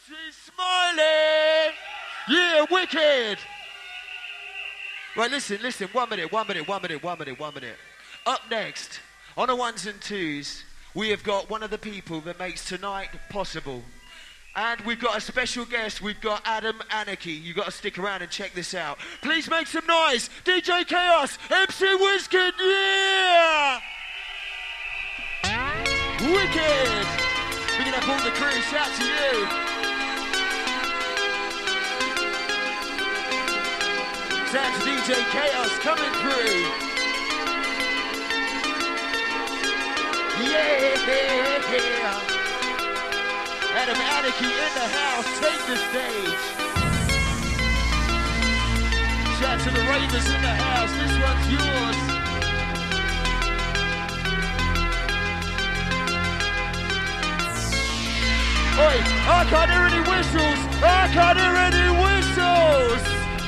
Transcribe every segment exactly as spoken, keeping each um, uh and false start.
She's smiling. Yeah, wicked. Right, listen, listen. One minute, one minute, one minute, one minute, one minute. Up next, on the ones and twos, we have got one of the people that makes tonight possible. And we've got a special guest. We've got Adam Anarchy. You've got to stick around and check this out. Please make some noise. D J Chaos, M C Wizkid, yeah! Wicked! Picking up all the crew, shout to you. Shout to D J Chaos coming through. Yeah! Adam Anarchy in the house, take the stage. Shout to the Ravers in the house, this one's yours. Oi, I can't hear any whistles, I can't hear any whistles.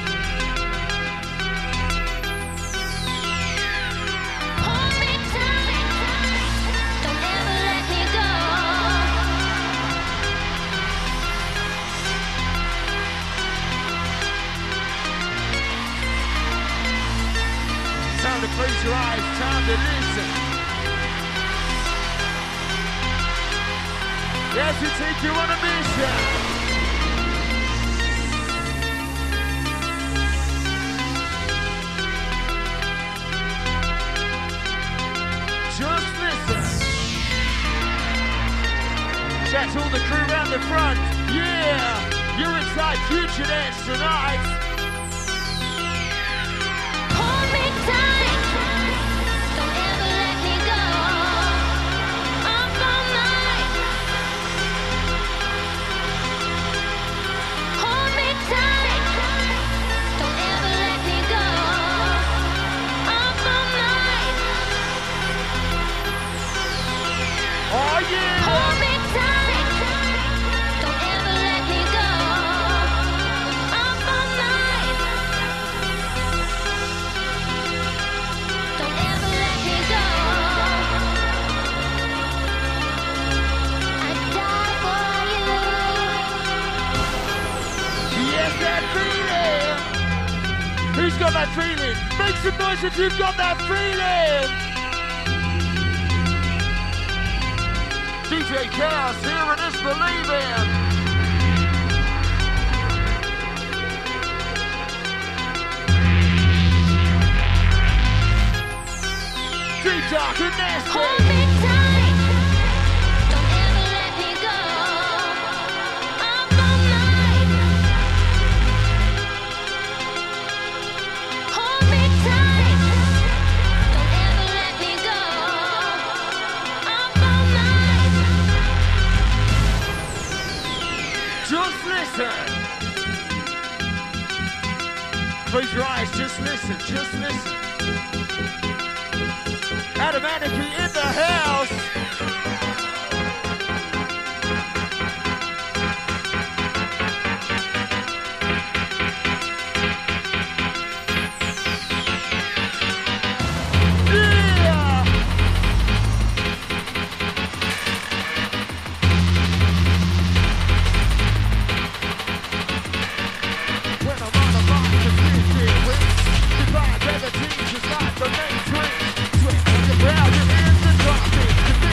Time to close your eyes, time to listen. Yes, we take you on a mission. Just listen. Shout to all the crew around the front. Yeah, you're inside Future Dance tonight. Hold me tight, don't ever let me go. Up all night. Hold me tight, don't ever let me go. Up all night. Oh yeah! Hold me tight, don't ever let me go. Up all night. Don't ever let me go. I die for you. Yes, that feeling! Who's got that feeling? Make some noise if you've got that feeling! D J Chaos here and it's believing! Deep dark and nasty! Hold me tight. Don't ever let me go. Up all night. Hold me tight. Don't ever let me go. Up all night. Just listen! Close your eyes, just listen, just listen. Adam Anarchy in the house! Yeah! When I'm on the line, the kids here wins. Divide other teams just like the main twins. Swing on your brow, your hands and drop it.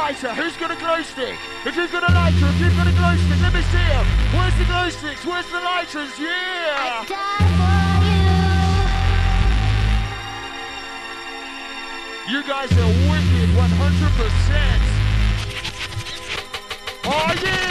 lighter? Who's got a glow stick? If you've got a lighter, if you've got a glow stick, let me see them. Where's the glow sticks? Where's the lighters? Yeah! I die for you. You guys are wicked, one hundred percent. Oh yeah!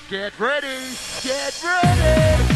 Get ready, get ready.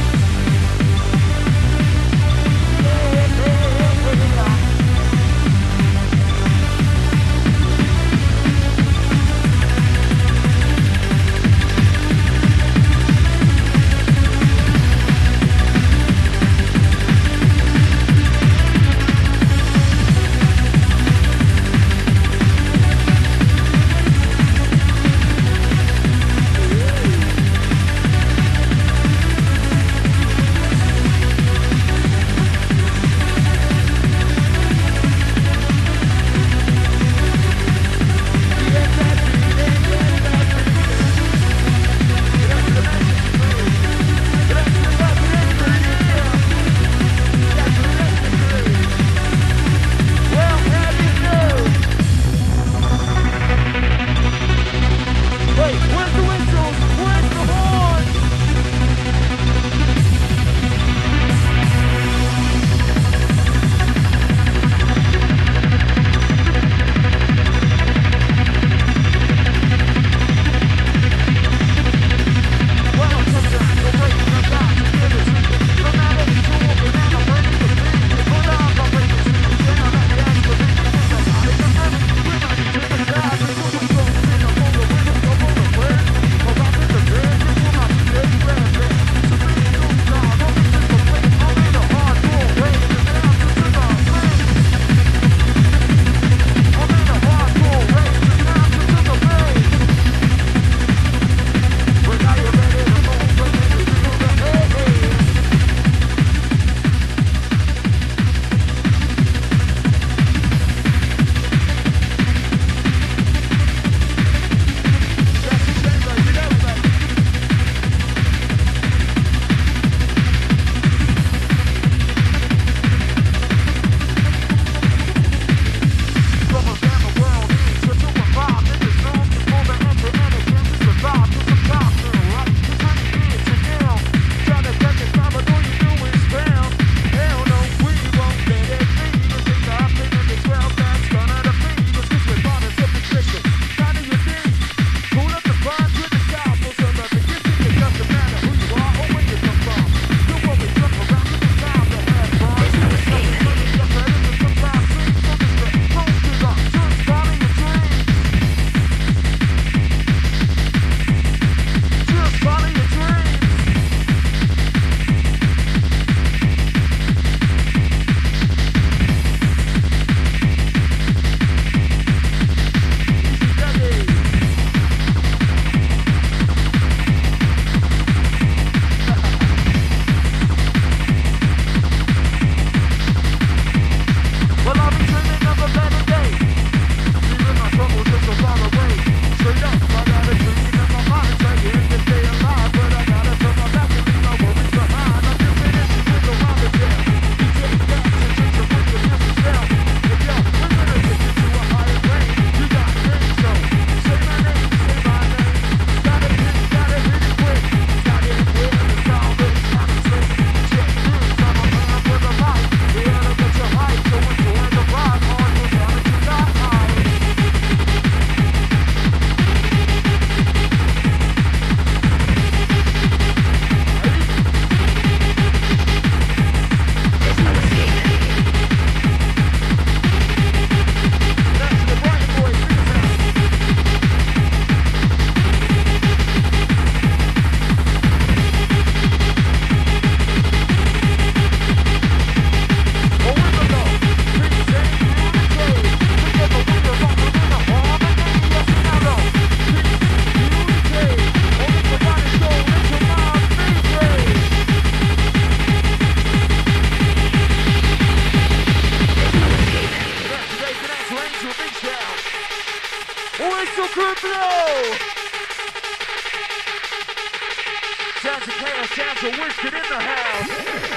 Sounds of chaos, sounds of Winston in the house.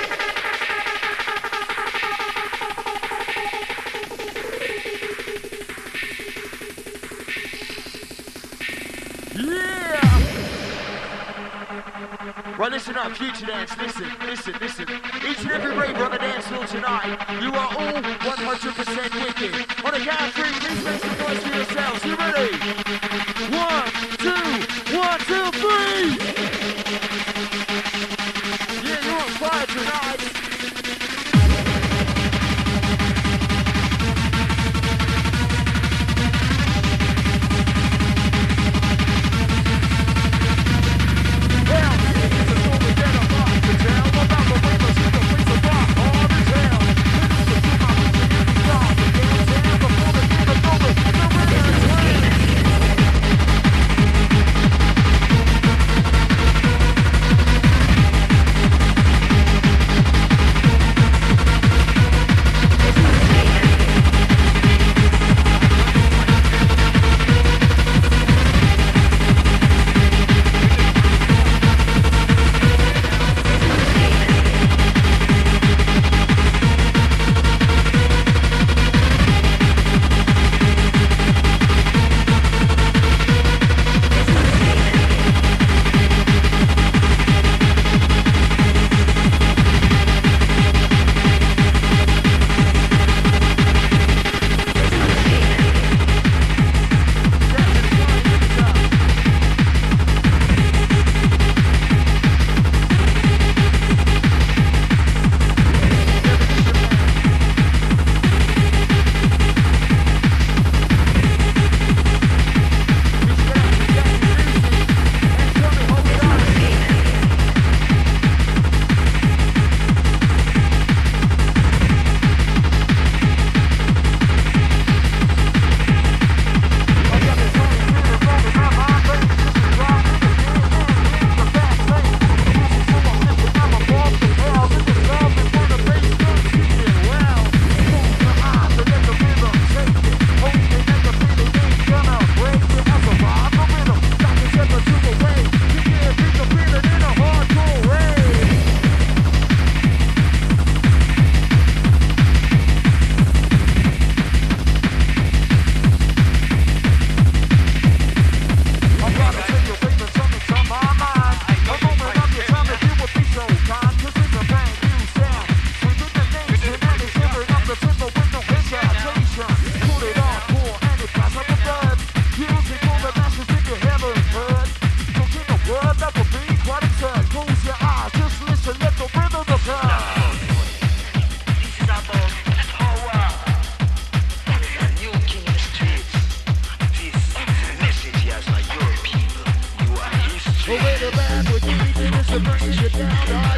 Yeah! Right, listen up, Future Dance, listen, listen, listen. Each and every raver on the dance floor tonight, you are all one hundred percent wicked. On a count of three, please make some noise for yourselves. You ready? One, two, one, two, three!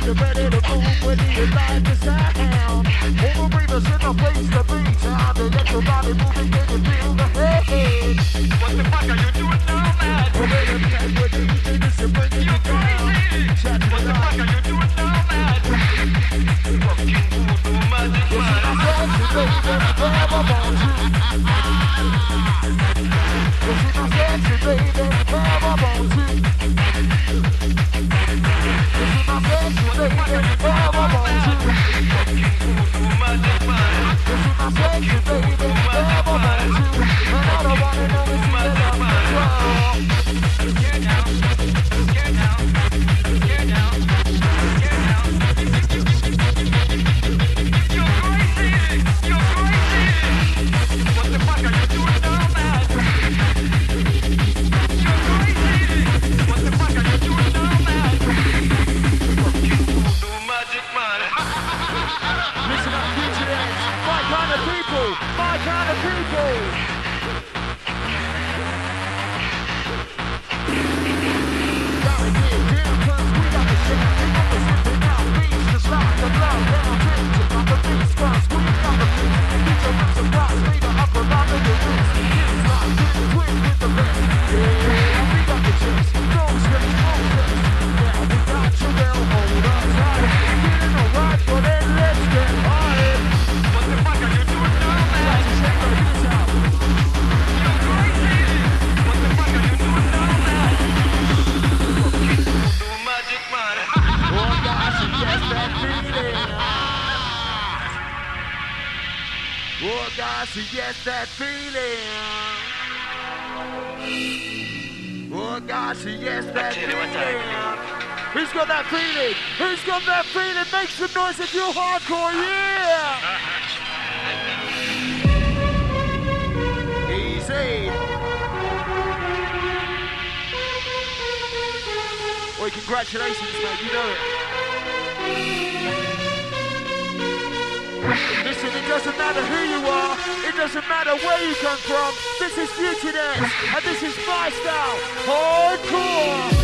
you're ready to move, whether you like the sound. All the breathers in the place to be. Time to let your body move and get it feel the head. What the fuck are you doing now, man? Oh, wait a minute, what do you do this and bring it You're down? crazy. Chat to What the the fuck line. are you doing now, man? Fucking voodoo magic man. Sexy baby, forever want you. This is my sexy baby, forever want you. This is my sexy baby, forever want you. Voodoo magic man. This is my sexy baby, forever want you. And I don't wanna know if you love me wrong. Get down. Get down. Get down. Get down. You're crazy. You're crazy. What the fuck are you doing now, man? You're crazy. What the fuck are you doing now, man? Fucking voodoo magic man. Listen up, fugitives. My kind of people. My kind of people. Gotta get down, 'cause we got the shit. We got the sipping out beats to slide the blow down. Change it on the beats, 'cause we got the beats. Get your ribs and bars, leave it up around in your wrist. Get right, get quick with the best. Yeah, we got the chips. No stress, no stress. Yeah, we got you well, hold on tight. Getting alright, but then let's get high. What the fuck are you doing now, man? Check the beats out. You're crazy. What the fuck are you doing now, man? Fucking voodoo magic man. Oh gosh, yes, that feeling. Oh gosh, yes, that feeling. Oh gosh, yes, that tell you what I feeling. Who's got that feeling? Who's got that feeling? Make some noise if you're hardcore, yeah! Easy. Well, congratulations, mate, you know it. Listen, it doesn't matter who you are, it doesn't matter where you come from. This is Fugitives, and this is my style, hardcore.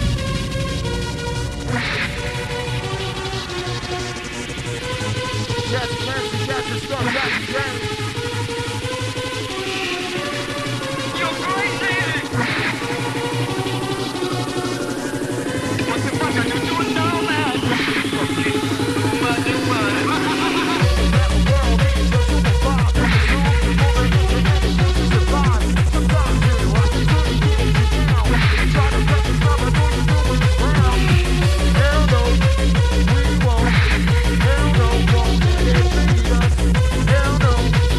Shout to Clancy, shout to Scott, shout to James. You're crazy. What the fuck are you doing now, man? Fucking voodoo magic man. Hell no,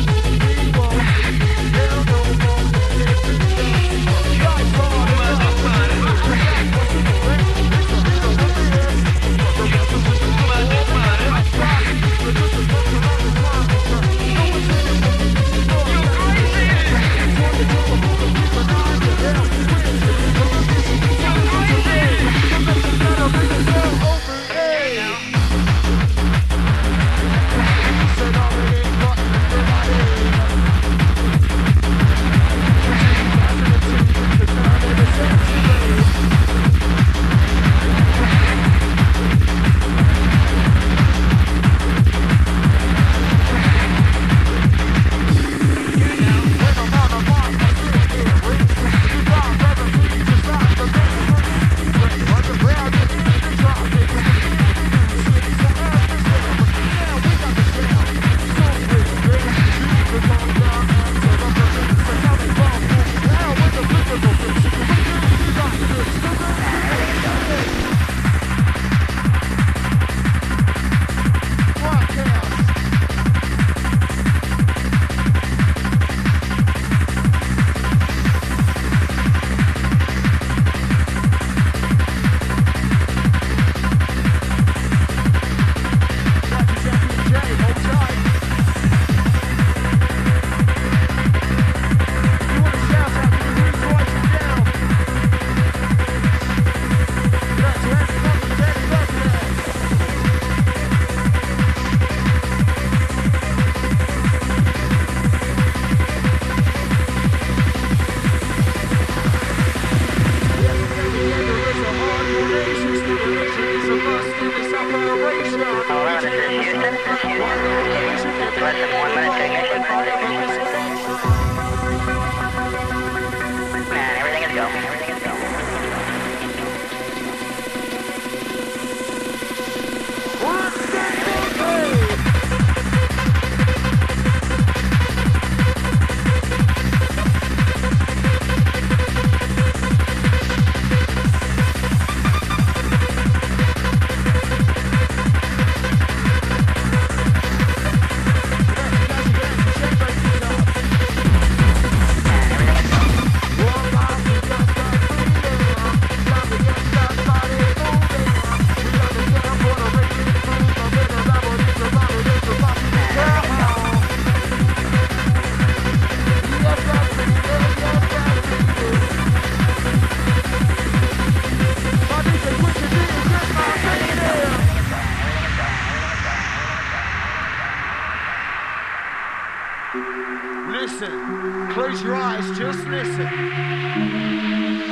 Listen. Close your eyes, just listen.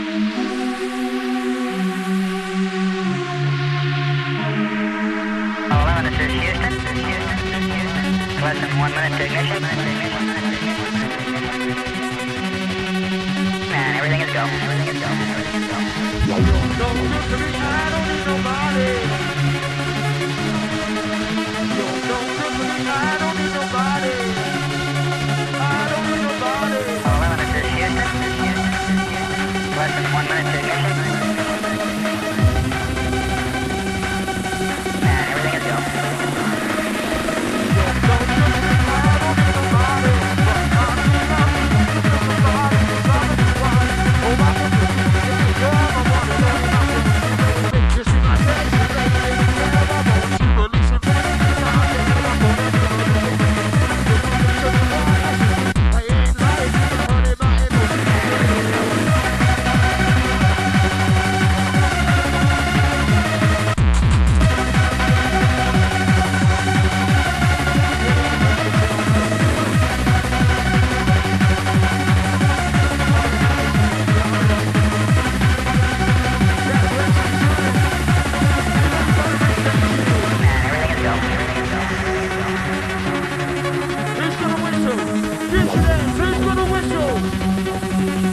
eleven, this is Houston. Houston. Houston. Less than one minute to ignition. Man, everything is go. Everything is go. Everything is go. Don't look to me, I don't need nobody. Don't, don't look to me, I don't need nobody. I don't need nobody. eleven, this is Houston. Houston. Less than one minute to ignition. Man, everything is go. Don't look to me, I don't need nobody. But I do not need nobody. Oh, my goodness, you're the one who knows nothing. You see my face, you make me feel I want you to listen to me. I ain't lying, honey, my emotions. Who's gonna whistle? Who's gonna, who's gonna whistle?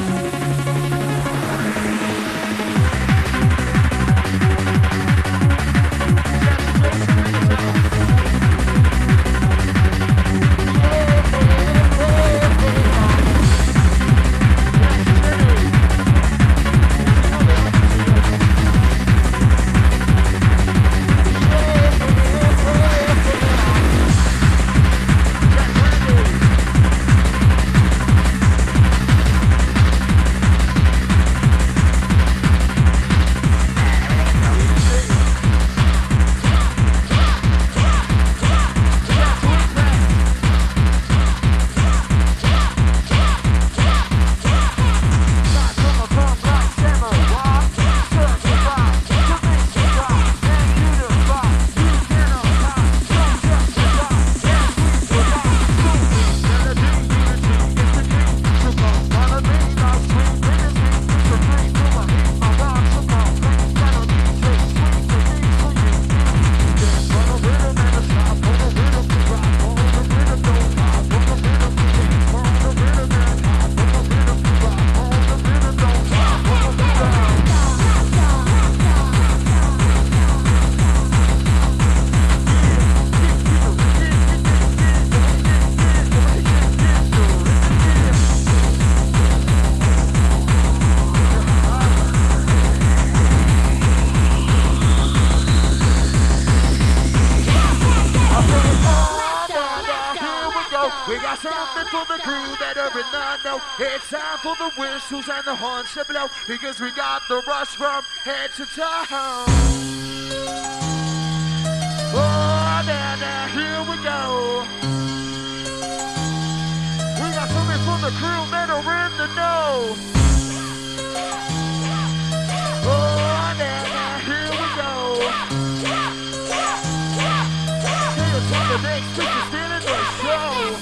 We got something for the crew that every night know. It's time for the whistles and the horns to blow, because we got the rush from head to toe. Oh, now, now, here we go. We got something for the crew that are in the know. Oh, now, now, here we go. See us on the next picture, still in the show.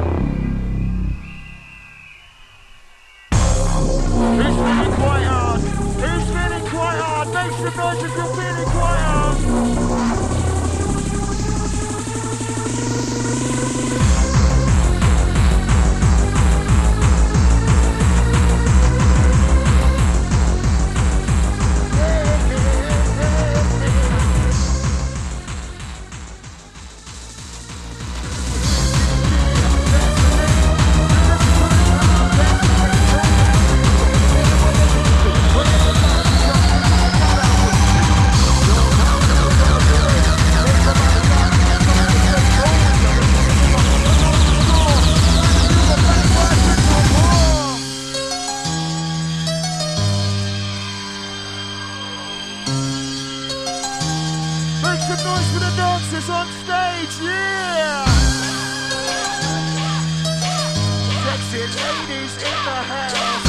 It's really quite hard. noise if you're feeling quiet. Make some noise for the dancers on stage, yeah! Sexy ladies in the house.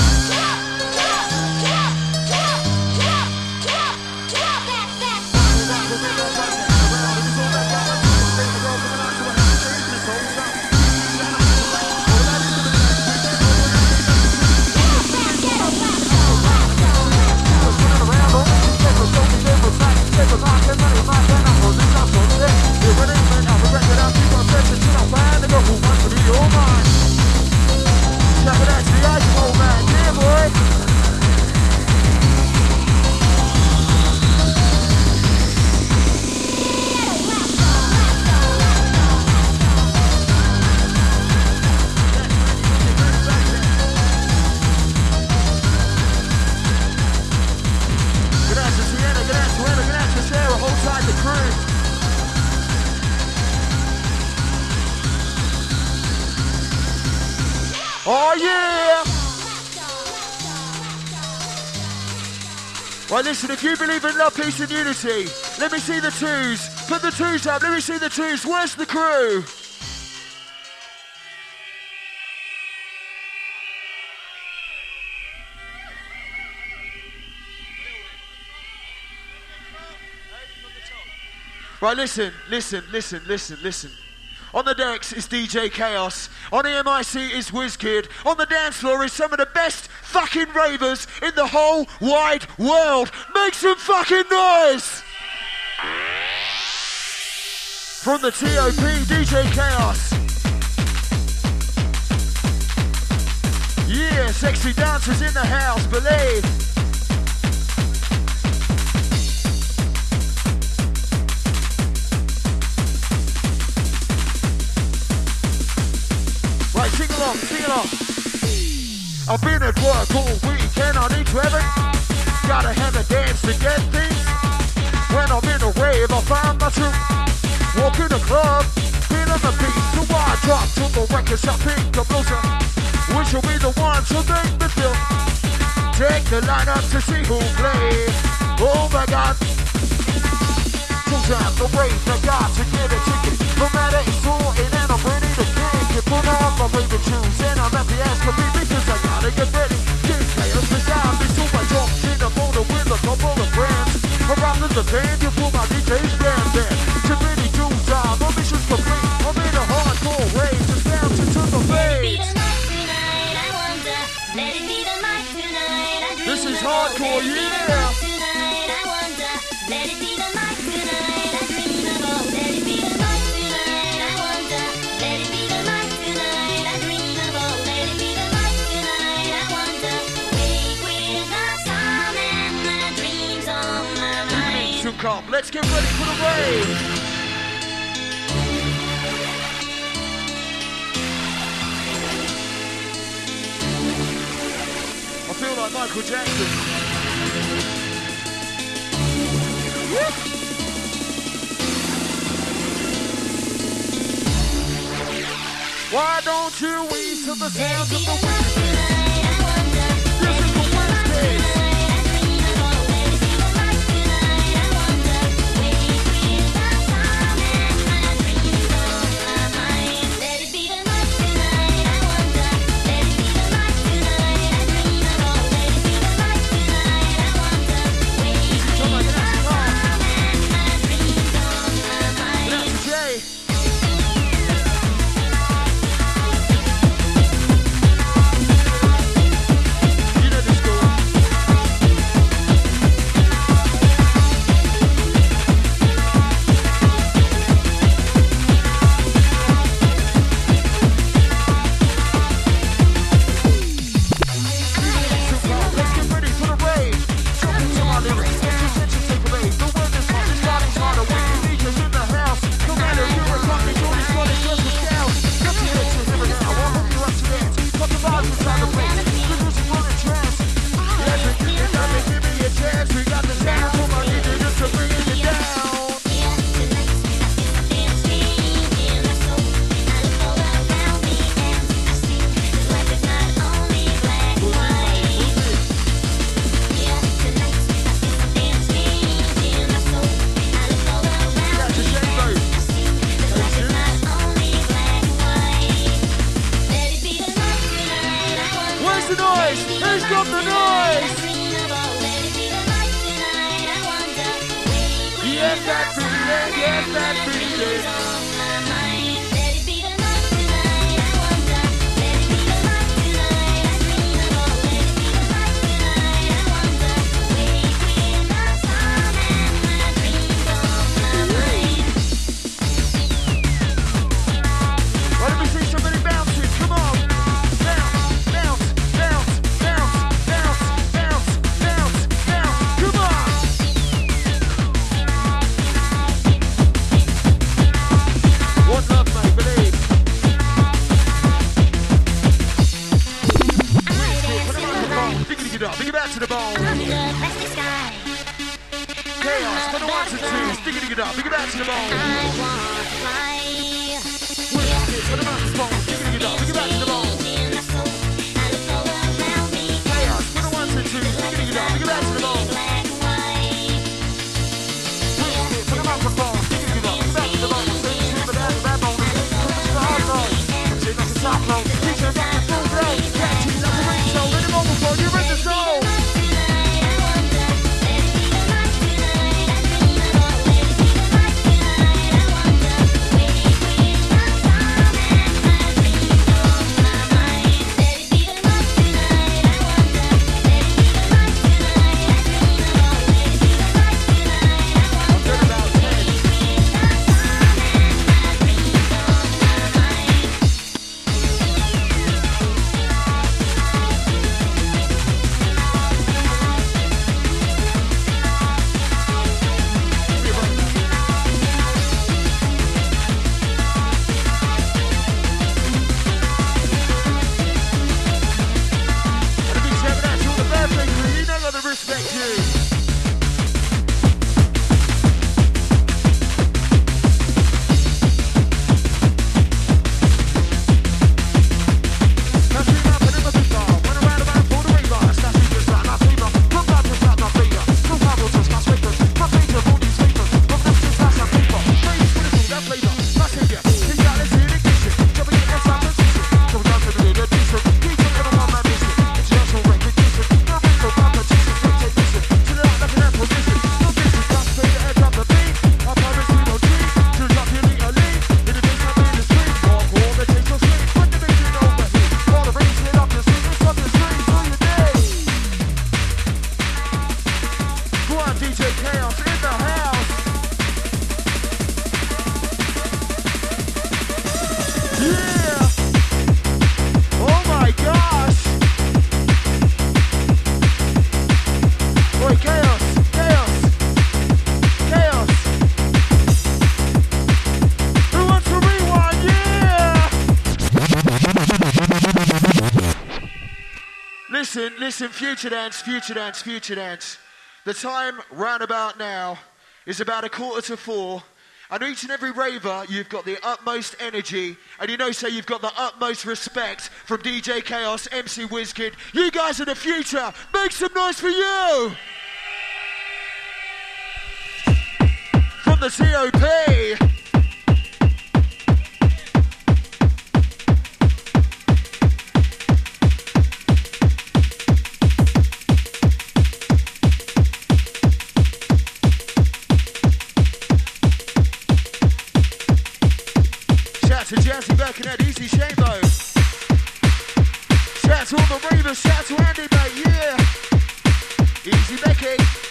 Oh yeah! Right, listen, if you believe in love, peace and unity, let me see the twos. Put the twos up, let me see the twos. Where's the crew? Right, listen, listen, listen, listen, listen. On the decks is D J Chaos. On the M I C is WizKid. On the dance floor is some of the best fucking ravers in the whole wide world. Make some fucking noise! From the T O P, D J Chaos. Yeah, sexy dancers in the house, believe. Right, sing along, sing along. I've been at work all week and I need to have it. Gotta have a dance to get things. When I'm in a rave, I find my truth. Walk in the club, feeling the beat. So I drop to the records, I pick a blueser. Which will be the one to make me feel. Take the line up to see who plays. Oh my God. Two times the rave, I got to get a ticket. No matter it's sorting and I'm ready to kick it. Put on my favorite tunes and I'm at the ass for me because I gotta get ready. Get players beside me, so I jump in the motor with a couple of friends. Around in the band, you pull my D J's band band. Too many tunes on, my mission's complete. I'm in a hardcore rave, just bounce into the bass. This is hardcore, yeah! Come, let's get ready for the rave. I feel like Michael Jackson. Woo! Why don't you ease to the sound of the wind? This is the Wednesday. Yes, that feeling, yes, that feeling. Let it be the night tonight. I wonder. Let it be the night tonight. I dream about. Let it be the night tonight. I wonder. Wake in the sun and my dreams on my mind. Well, let me see somebody bouncing. Come on. Bounce, bounce, bounce, bounce, bounce, bounce, bounce, bounce. Come on. One love, mate, believe. Put 'em on the bone. Diggity get up. Dig it back to the bone. Under plastic sky. Chaos. For the ones and twos. Diggity get up. Dig it back to the bone. I want to fly. Put 'em on the bone. Diggity get up. Dig it back to the bone. In my soul, and it's all around me. Chaos. For the ones and twos. Diggity get up. Dig it back to the bone. Black and white. Put 'em on the bone. Diggity get up. Dig it back to the bone. Say the shit, but that's bad bone. Put the stars on. Say like a top low. Teacher back to full blow. Catchy like a ring show. Let it go before you ring the soul. Respect you. Listen, listen, future dance, future dance, future dance. The time round about now is about a quarter to four. And each and every raver, you've got the utmost energy. And you know, so you've got the utmost respect from D J Chaos, M C WizKid. You guys are the future. Make some noise for you. From the T O P. To Jazzy back in that Easy Shambo. Shout to all the ravers, shout to Andy, mate, yeah. Easy Becky.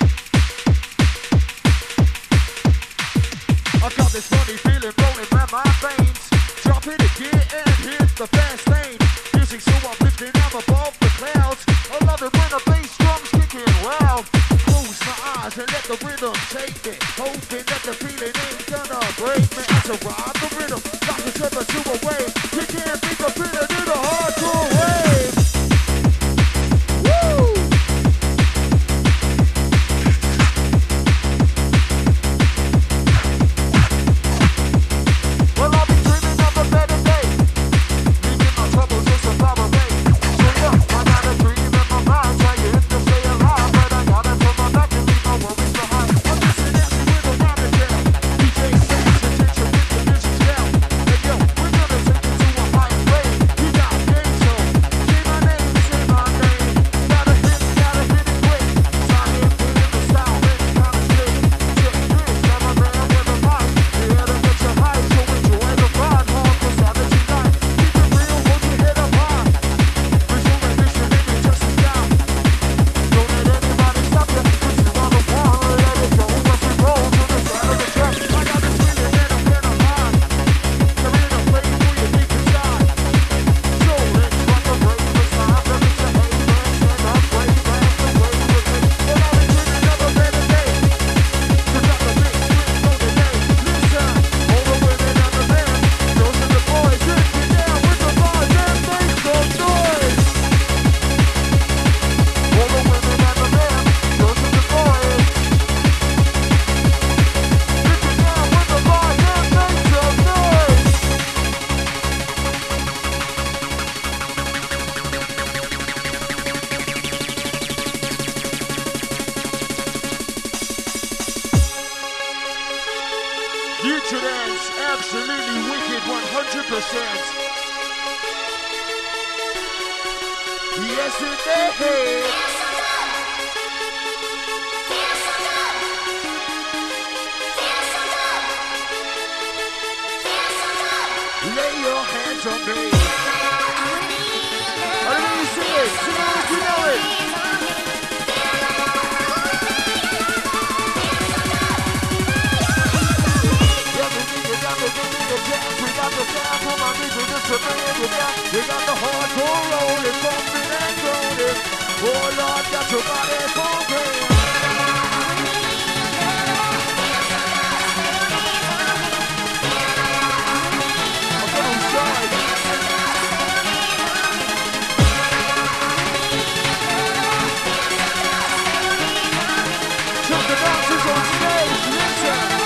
I got this funny feeling rolling round my veins. Drop it again and hit the fast lane. Music so uplifting, I'm above the clouds. I love it when the bass drums kicking loud. Close my eyes and let the rhythm take me. Hoping that the feeling ain't gonna break me. As I ride the rhythm. Never to a wave. You can't think of it and do the hardcore wave. Woo! Well, I'll be dreaming of a better day. Leaving my troubles just so far away. So yeah, I got a dream in my mind, trying to stay alive, but I gotta put my back and leave my worries behind. I'm just an answer with a rhyming down. D J Saints, attention with the music's down. We're gonna take it to a higher grade. You got game, so say my name. absolutely wicked one hundred percent. Yes, indeed. Lay your hands on me. I don't know you sing it. Sing it if you know it. We got the sound for my music, just a bring it down. We got the hardcore rolling, bumping and rolling. Oh Lord, got your body bumping. Took the dancers on stage, listen.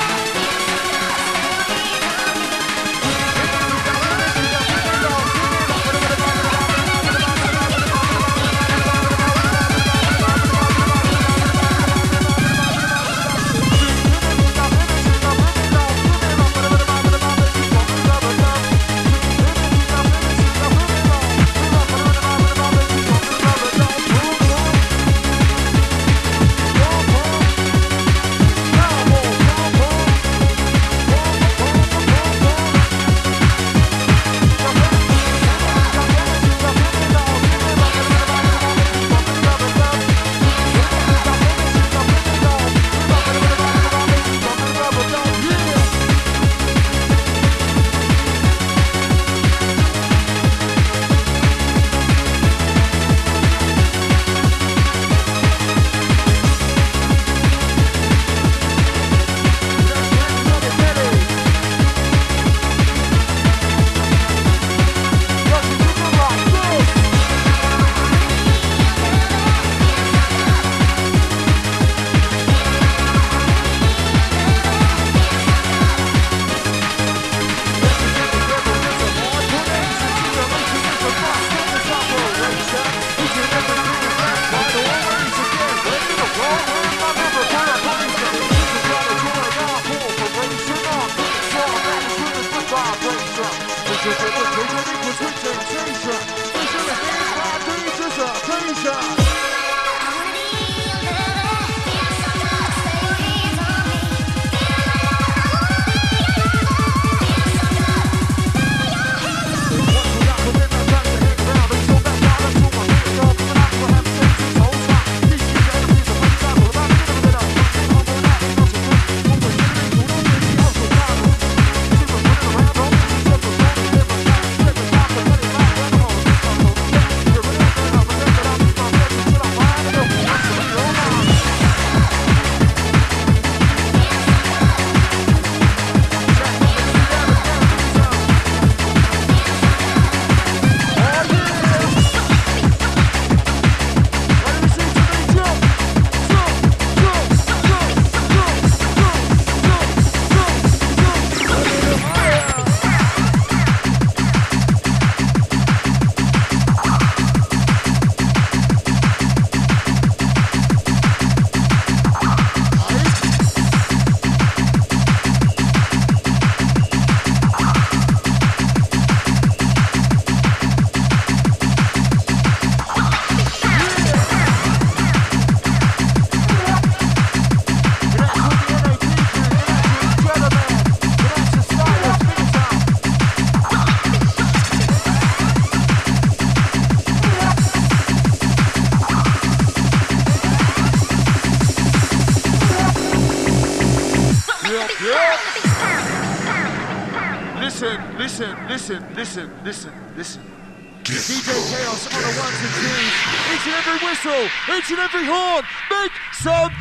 Listen, listen, listen, listen, listen, listen. D J Chaos on the ones and twos. Each and every whistle, each and every horn, make some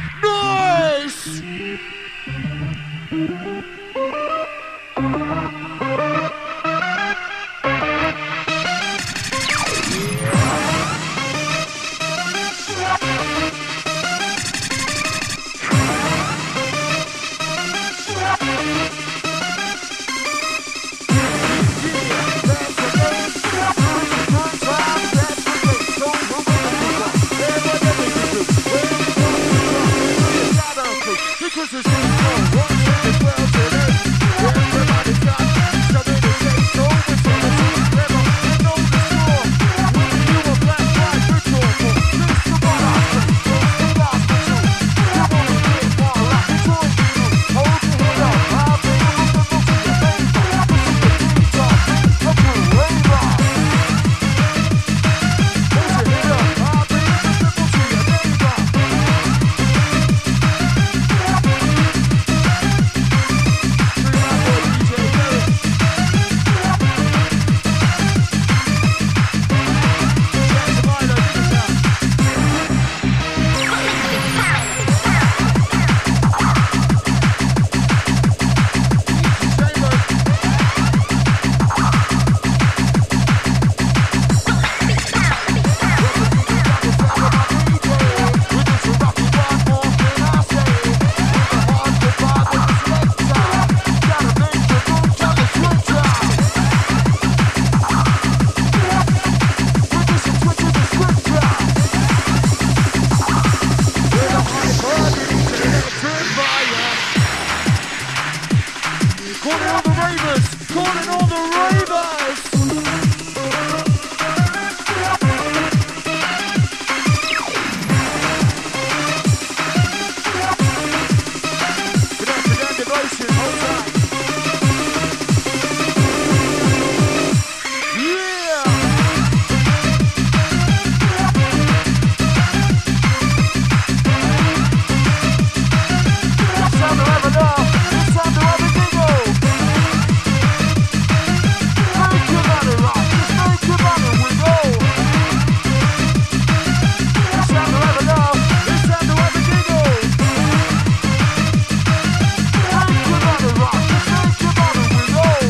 noise! Because it's one, one, one, one, one, one, one, one, one, one, ravers. Good afternoon, devotion. Hold tight. Yeah. It's time to have a laugh. It's time to have a giggle. Make your money rock. Just make your money wiggle. It's time to have a laugh. It's time to have a giggle. Make your money rock. Just make your money wiggle.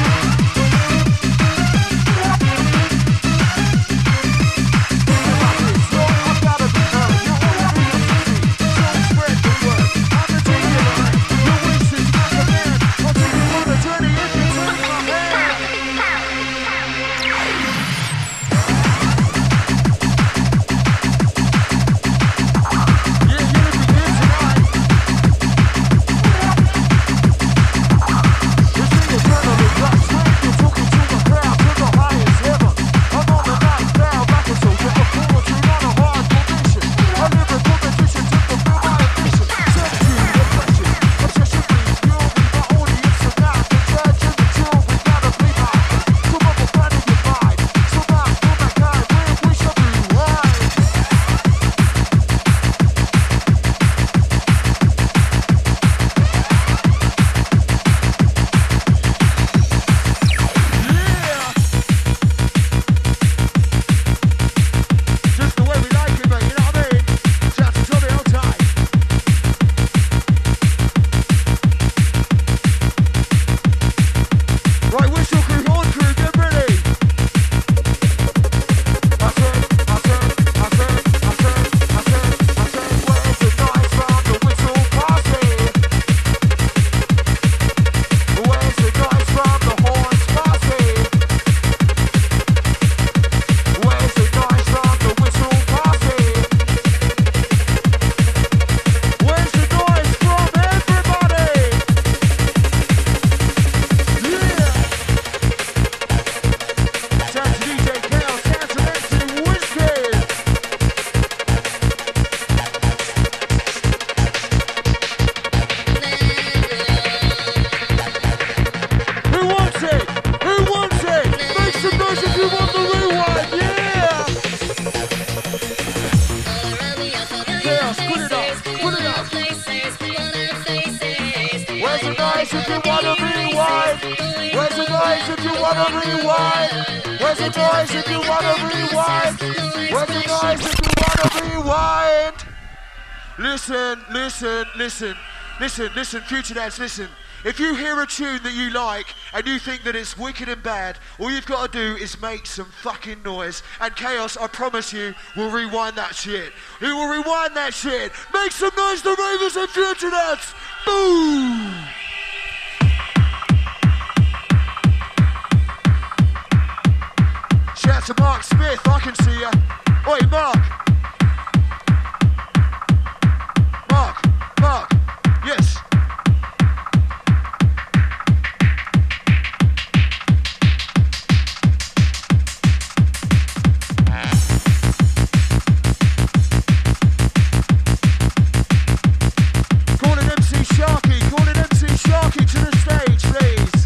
Listen, listen, listen, listen, listen, future dads, listen. If you hear a tune that you like and you think that it's wicked and bad, all you've got to do is make some fucking noise. And Chaos, I promise you, will rewind that shit. He will rewind that shit. Make some noise, the ravers and future dads. Boom! Shout out to Mark Smith, I can see ya. Oi, Mark. Mark, Mark, yes. Calling M C Sharky, calling M C Sharky to the stage, please.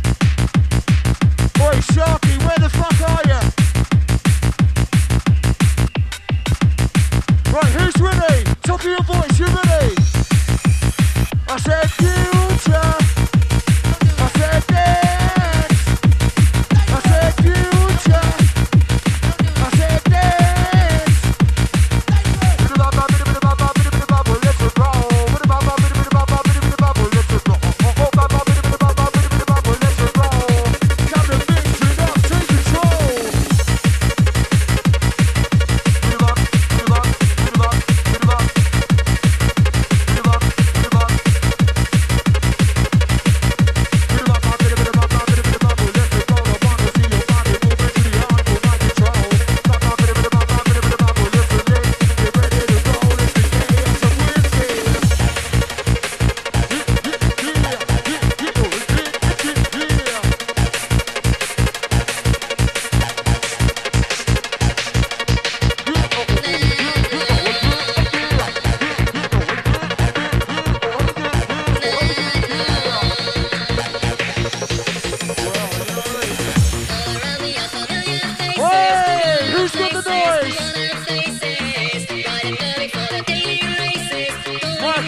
Oi, Sharky, where the fuck are you?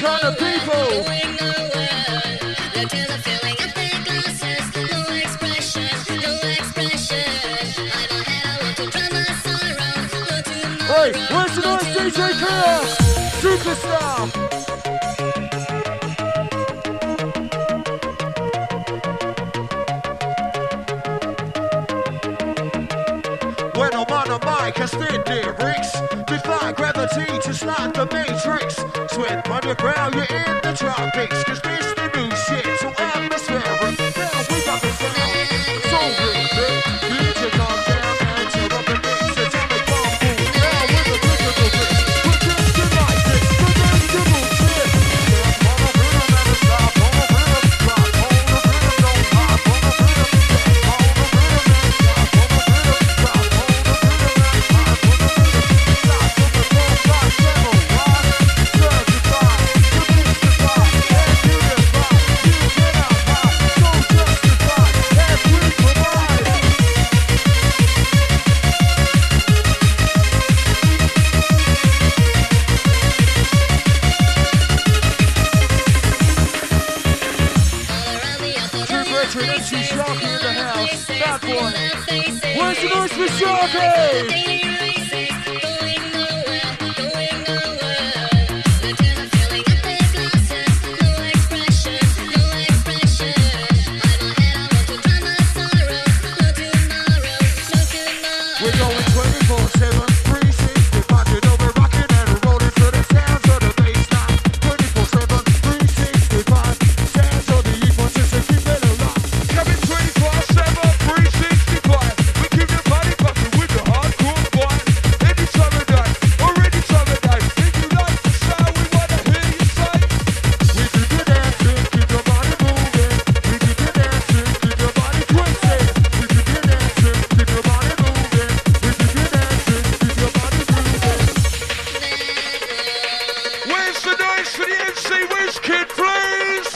on the people. Going nowhere. Look to the feeling of their glasses. No expression, no expression. Idle head, I want to drown my sorrow. No tomorrow. Hey, where's the noise, D J Chaos? Superstar. When I'm on a mic, I spit lyrics. Defy gravity, just like the Matrix. Sweat underground, you're in the tropics. Cause this the new shit, so atmospheric. Now we got the sound, so rhythmic. Music on down and tear up the mix. Atomic bomb boom, now with a critical mix. Put this to like this, predictable shit. Step on a rhythm and a stop on a rhythm. Rock on a rhythm, don't hop on a rhythm. Step on a rhythm and stop on a rhythm. Rock on a rhythm and hop on a rhythm. Stop from the four, five, seven, rock. Certified, to mystify, and unify. You get out high, so justified, as we provide. True veteran M C Sharky in the house. Bad boy. Where's the noise for Sharky? We're going twenty-four seven, three sixty-five. You know we're rocking and rolling to the sounds of the bassline. twenty-four seven, three sixty-five. Sounds of the equal system, keep it alive. Coming twenty-four seven, three sixty-five. We keep the party popping with the hardcore vibe. Anytime of night, or anytime of night. If you like the sound, we wanna hear you say. We keep you dancing, keep your body moving. We keep you dancing, keep your body twisted. We keep you dancing, keep your body moving. We keep you dancing, keep your body moving. Where's the noise for the M C Wizkid, please?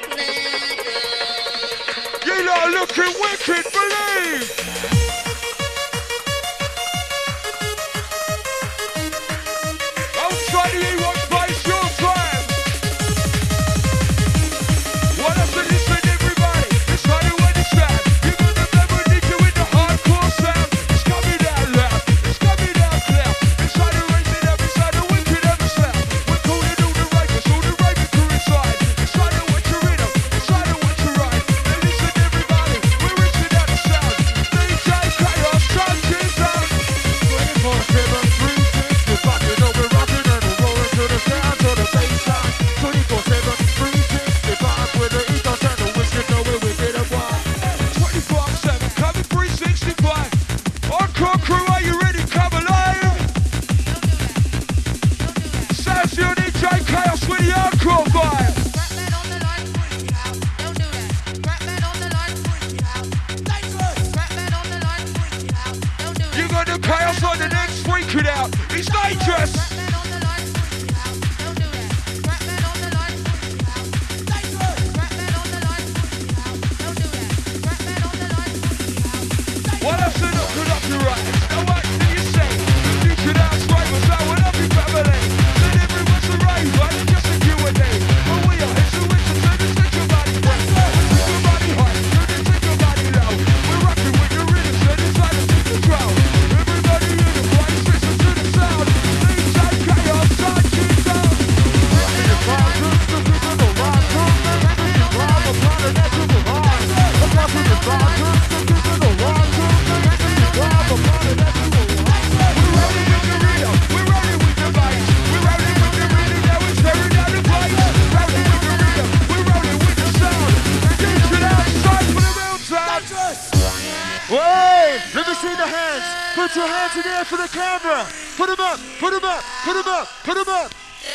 You lot are looking wicked, believe. I'm trying to hear what place your time. What else is listen, everybody? It's how you understand. You got the melody with the hardcore sound. It's coming out loud. It's coming out clear. It's how to raise it up. It's how to wicked ever slap. We're calling all the ravers, all the ravers crew inside. It's how to watch your rhythm. It's how to watch your ride. Now listen, everybody. We're reaching out the sound. D J Chaos, sound kids out. twenty-four seven, three sixty-five. You know we're rocking and we're rolling to the sounds of the bassline. twenty-four seven, three sixty-five. With the ethos and the whiskey, know where we get it wild. twenty-four seven, coming three sixty-five. Encore crew, are you ready? Come alive. Sounds your D J Chaos with the encore vibe. You got the chaos on the next freaking out. It's dangerous. What else is not good up your right? Now what do you say? The future dance rivals, I will love you family. Then everyone's a rave, right? Just a Q and A. But we are here to win, so turn this your body right. Take your body high, turn it, take your body low. We're rocking with the rhythm, so this side is in control. Everybody in the place, listen to the sound. D J Chaos, side kids out. In the crowd, just the people know rock. Come and let me drive upon the next of the line. Come down to the crowd, just the people know rock. Come and let me drive upon the next of the line. We're rolling with the rhythm, we're rolling with the bass. We're rolling with the rhythm, now it's tearing down the place. Rolling with the rhythm, we're rolling with the sound. Get it outside for the real time. Wait, let me see the hands. Put your hands in the air for the camera. Put them up, put them up, put them up, put them up.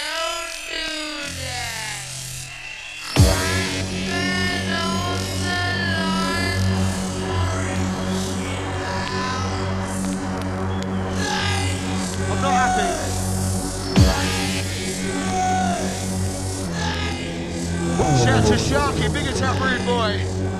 I'm not happy. Shout to Sharky, big attack rude boy.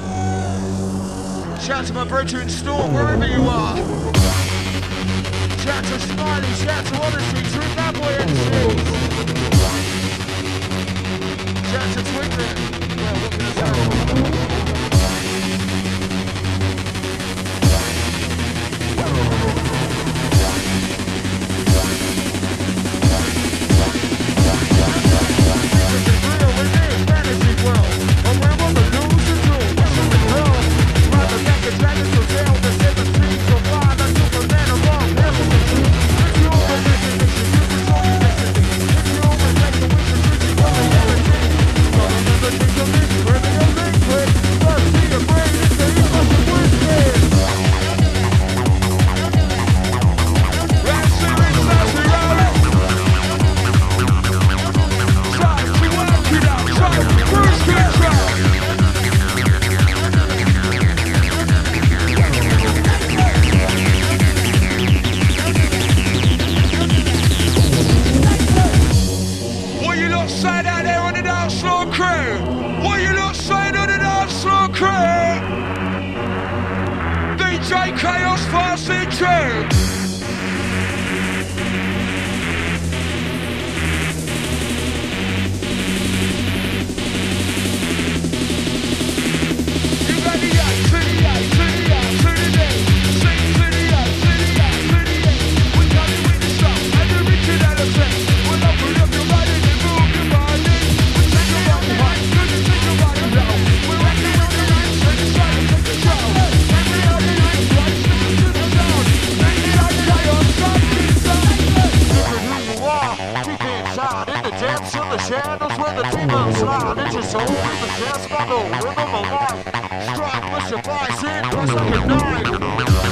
Shout to my brother in Storm, wherever you are. Shout to Smiley, shout to Odyssey, to Bad Boy M C. Shout to Twiglet. Yeah, what can I say? What you lot saying out there on the dance floor crew? What you lot saying on the dance floor crew? D J Chaos passing through. You got the A to the A to the A to the D, C to the A to the A to the E. We coming with the show and the originality. We'll open up your body and move your body. We take your body high, cause you take your body low. We're rocking on the night, so it's time to take control. And we are the night, right, listen to the sound. Make it like chaos, stop inside. Look at who you are, deep inside, in the depths of the shadows where the demons lie. It's your soul with the chest bubble, rhythm of life. Strike with your vice in, just like a knife.